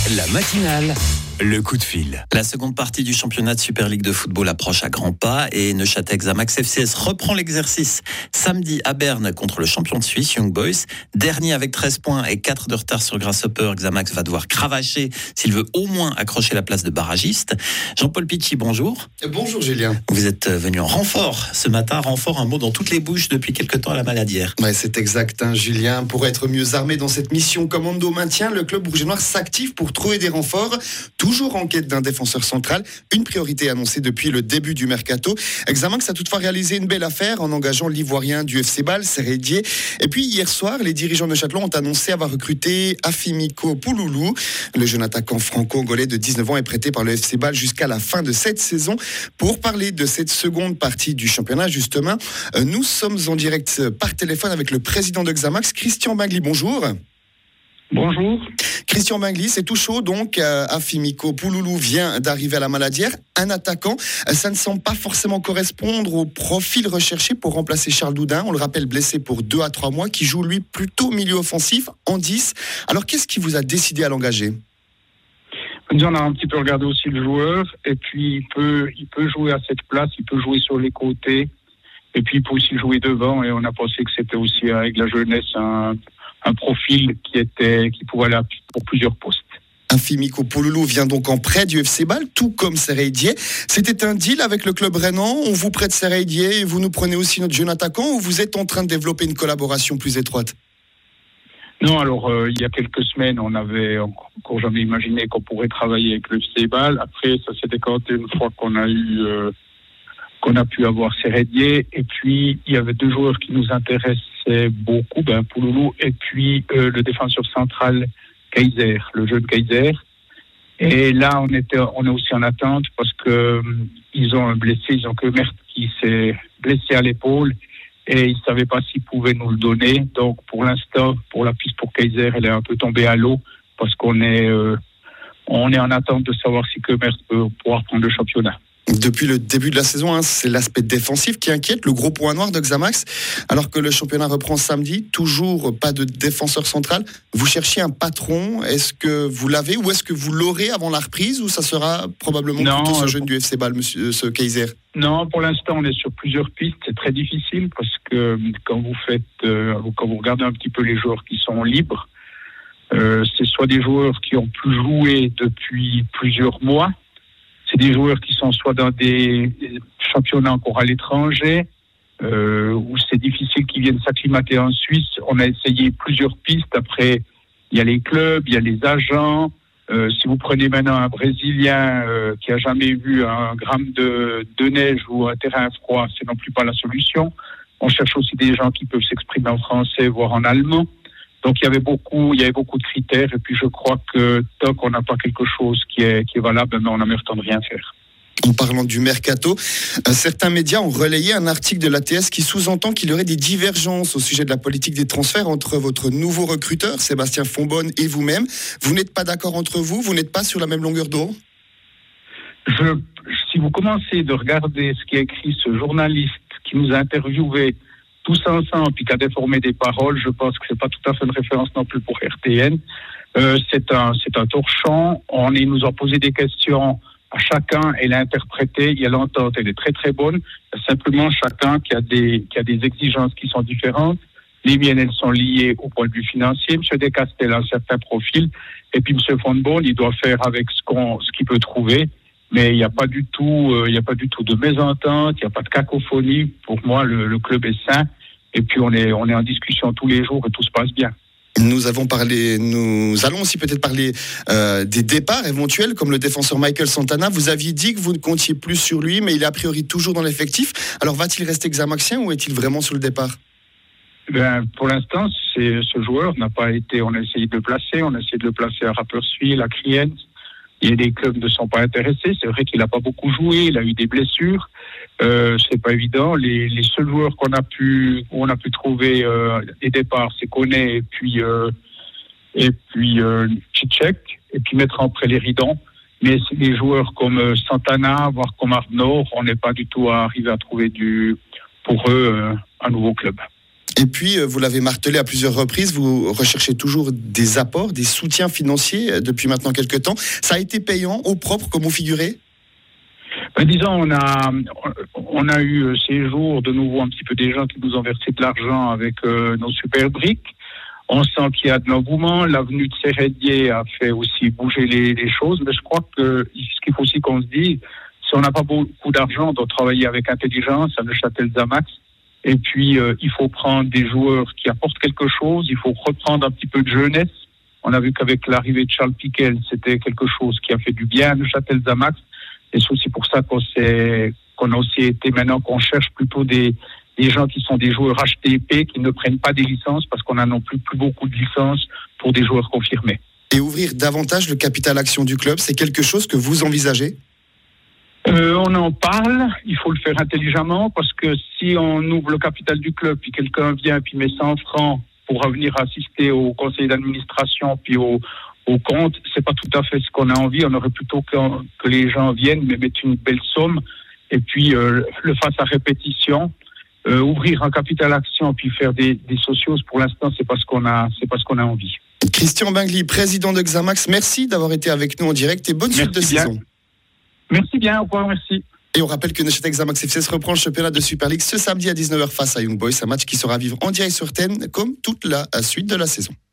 La matinale, le coup de fil. La seconde partie du championnat de Super League de football approche à grands pas et Neuchâtel Xamax FCS reprend l'exercice samedi à Berne contre le champion de Suisse, Young Boys. Dernier avec 13 points et 4 de retard sur Grasshopper, Xamax va devoir cravacher s'il veut au moins accrocher la place de barragiste. Jean-Paul Pichy, bonjour. Bonjour Julien. Vous êtes venu en renfort ce matin, renfort, un mot dans toutes les bouches depuis quelque temps à la Maladière. Ouais, c'est exact, Julien. Pour être mieux armé dans cette mission commando maintien, le club rouge et noir s'active pour trouver des renforts. Toujours en quête d'un défenseur central, une priorité annoncée depuis le début du mercato. Xamax a toutefois réalisé une belle affaire en engageant l'Ivoirien du FC Bâle, Serey Dié. Et puis hier soir, les dirigeants de Châtellon ont annoncé avoir recruté Afimiko Pouloulou. Le jeune attaquant franco-angolais de 19 ans est prêté par le FC Bâle jusqu'à la fin de cette saison. Pour parler de cette seconde partie du championnat, justement, nous sommes en direct par téléphone avec le président de Xamax, Christian Bingli. Bonjour. Bonjour. Christian Bingli, c'est tout chaud donc. Afimiko Pouloulou vient d'arriver à la Maladière. Un attaquant, ça ne semble pas forcément correspondre au profil recherché pour remplacer Charles Doudin. On le rappelle, blessé pour 2 à 3 mois, qui joue lui plutôt milieu offensif en 10. Alors qu'est-ce qui vous a décidé à l'engager ? On a un petit peu regardé aussi le joueur, et puis il peut jouer à cette place, il peut jouer sur les côtés, et puis il peut aussi jouer devant, et on a pensé que c'était aussi avec la jeunesse un profil qui pouvait aller pour plusieurs postes. Afimiko Pouloulou vient donc en prêt du FC Bâle, tout comme Serey Dié. C'était un deal avec le club rhénan. On vous prête Serey Dié et vous nous prenez aussi notre jeune attaquant, ou vous êtes en train de développer une collaboration plus étroite ? Non, alors il y a quelques semaines, on avait encore jamais imaginé qu'on pourrait travailler avec le FC Bâle. Après, ça s'est décanté une fois qu'on a pu avoir Serey Dié. Et puis, il y avait 2 joueurs qui nous intéressaient beaucoup, Pouloulou et puis le défenseur central Kaiser, le jeune Kaiser. Et là, on est aussi en attente parce que ils ont un blessé, ils ont que Mert qui s'est blessé à l'épaule. Et ils ne savaient pas s'ils pouvaient nous le donner. Donc, pour l'instant, pour la piste pour Kaiser, elle est un peu tombée à l'eau parce qu'on est en attente de savoir si Kemert peut pouvoir prendre le championnat. Depuis le début de la saison, c'est l'aspect défensif qui inquiète, le gros point noir de Xamax. Alors que le championnat reprend samedi, toujours pas de défenseur central. Vous cherchiez un patron, est-ce que vous l'avez ou est-ce que vous l'aurez avant la reprise, ou ça sera probablement plutôt ce jeune du FC Bâle, ce Kaiser ? Non, pour l'instant, on est sur plusieurs pistes. C'est très difficile parce que quand vous regardez un petit peu les joueurs qui sont libres, c'est soit des joueurs qui ont plus joué depuis plusieurs mois, c'est des joueurs qui sont soit dans des championnats encore à l'étranger, où c'est difficile qu'ils viennent s'acclimater en Suisse. On a essayé plusieurs pistes. Après, il y a les clubs, il y a les agents. Si vous prenez maintenant un Brésilien qui a jamais vu un gramme de neige ou un terrain froid, c'est non plus pas la solution. On cherche aussi des gens qui peuvent s'exprimer en français, voire en allemand. Donc il y avait beaucoup de critères, et puis je crois que tant qu'on n'a pas quelque chose qui est valable, on n'a même temps de rien faire. En parlant du mercato, certains médias ont relayé un article de l'ATS qui sous-entend qu'il y aurait des divergences au sujet de la politique des transferts entre votre nouveau recruteur, Sébastien Fonbonne, et vous-même. Vous n'êtes pas d'accord entre vous ? Vous n'êtes pas sur la même longueur d'onde ? Si vous commencez de regarder ce qui a écrit ce journaliste qui nous a interviewés tous ensemble, puis qui a déformé des paroles, je pense que c'est pas tout à fait une référence non plus pour RTN. C'est un torchon. Ils nous ont posé des questions à chacun et l'a interprété. Il y a l'entente, elle est très très bonne. Simplement chacun qui a des exigences qui sont différentes. Les miennes, elles sont liées au point de vue financier. Monsieur Descastel a un certain profil, et puis Monsieur Fonbonne, il doit faire avec ce qu'il peut trouver. Mais il n'y a pas du tout de mésentente, il n'y a pas de cacophonie. Pour moi, le club est sain. Et puis on est en discussion tous les jours et tout se passe bien. Nous allons aussi peut-être parler des départs éventuels, comme le défenseur Michael Santana. Vous aviez dit que vous ne comptiez plus sur lui, mais il est a priori toujours dans l'effectif. Alors va-t-il rester xamaxien ou est-il vraiment sur le départ ? Pour l'instant, ce joueur n'a pas été. On a essayé de le placer. On a essayé de le placer à Rapperswil, à Kriens. Et les clubs ne sont pas intéressés. C'est vrai qu'il n'a pas beaucoup joué. Il a eu des blessures. C'est pas évident. Les seuls joueurs où on a pu trouver des départs, c'est Koné et puis Tchitchek, et puis mettre après les Ridons. Mais c'est des joueurs comme Santana, voire comme Arnaud, on n'est pas du tout arrivé à trouver pour eux un nouveau club. Et puis, vous l'avez martelé à plusieurs reprises, vous recherchez toujours des apports, des soutiens financiers depuis maintenant quelques temps. Ça a été payant, au propre, comme vous figurez ? Disons, on a eu ces jours de nouveau un petit peu des gens qui nous ont versé de l'argent avec nos super briques. On sent qu'il y a de l'engouement. L'avenue de Sérédier a fait aussi bouger les choses. Mais je crois que ce qu'il faut aussi qu'on se dise, si on n'a pas beaucoup d'argent, on doit travailler avec intelligence à Neuchâtel-Xamax. Et puis, il faut prendre des joueurs qui apportent quelque chose. Il faut reprendre un petit peu de jeunesse. On a vu qu'avec l'arrivée de Charles Piquel, c'était quelque chose qui a fait du bien à Neuchâtel-Xamax. Et c'est aussi pour ça qu'on a aussi été maintenant qu'on cherche plutôt des gens qui sont des joueurs HTP, qui ne prennent pas des licences parce qu'on a non plus beaucoup de licences pour des joueurs confirmés. Et ouvrir davantage le capital action du club, c'est quelque chose que vous envisagez ? On en parle, il faut le faire intelligemment parce que si on ouvre le capital du club puis quelqu'un vient puis met 100 francs pour venir assister au conseil d'administration puis au compte, c'est pas tout à fait ce qu'on a envie. On aurait plutôt que les gens viennent mais mettent une belle somme et puis le fassent à répétition. Ouvrir un capital action puis faire des socios, pour l'instant c'est pas ce qu'on a envie. Christian Bingli, président de Xamax, merci d'avoir été avec nous en direct et bonne suite de saison. Merci bien, au revoir, merci. Et on rappelle que Neuchâtel Xamax FC reprend le championnat de Super League ce samedi à 19h face à Young Boys, un match qui sera à vivre en direct sur TEN comme toute la suite de la saison.